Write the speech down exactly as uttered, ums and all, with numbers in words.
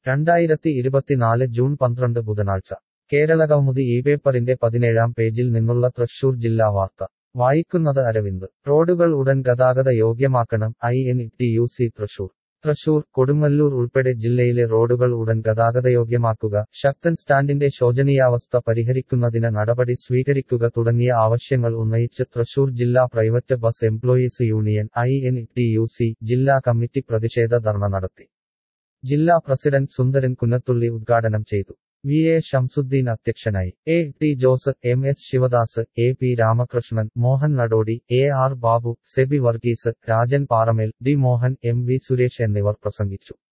രണ്ടായിരത്തി ഇരുപത്തിനാല് ജൂൺ പന്ത്രണ്ട് ബുധനാഴ്ച കേരളകൗമുദി ഈ പേപ്പറിന്റെ പതിനേഴാം പേജിൽ നിന്നുള്ള തൃശൂർ ജില്ലാ വാർത്ത വായിക്കുന്നത് അരവിന്ദ്. റോഡുകൾ ഉടൻ ഗതാഗത യോഗ്യമാക്കണം. I N T U C Thrissur. Thrissur, Kodungallur ഉൾപ്പെടെ ജില്ലയിലെ റോഡുകൾ ഉടൻ ഗതാഗതയോഗ്യമാക്കുക, ശക്തൻ സ്റ്റാൻഡിന്റെ ശോചനീയാവസ്ഥ പരിഹരിക്കുന്നതിന് നടപടി സ്വീകരിക്കുക തുടങ്ങിയ ആവശ്യങ്ങൾ ഉന്നയിച്ച് തൃശൂർ ജില്ലാ private bus employees union I N T U C ജില്ലാ കമ്മിറ്റി പ്രതിഷേധ ധർണ നടത്തി. ജില്ലാ പ്രസിഡന്റ് സുന്ദരൻ കുന്നത്തുള്ളി ഉദ്ഘാടനം ചെയ്തു. വി എ ഷംസുദ്ദീൻ അധ്യക്ഷനായി. A T Jose, M S Sivadas, A P Ramakrishnan, Mohan Nadodi, A R Babu, Seby Varghese, Rajan Paramel, D Mohan, M V Suresh എന്നിവർ പ്രസംഗിച്ചു.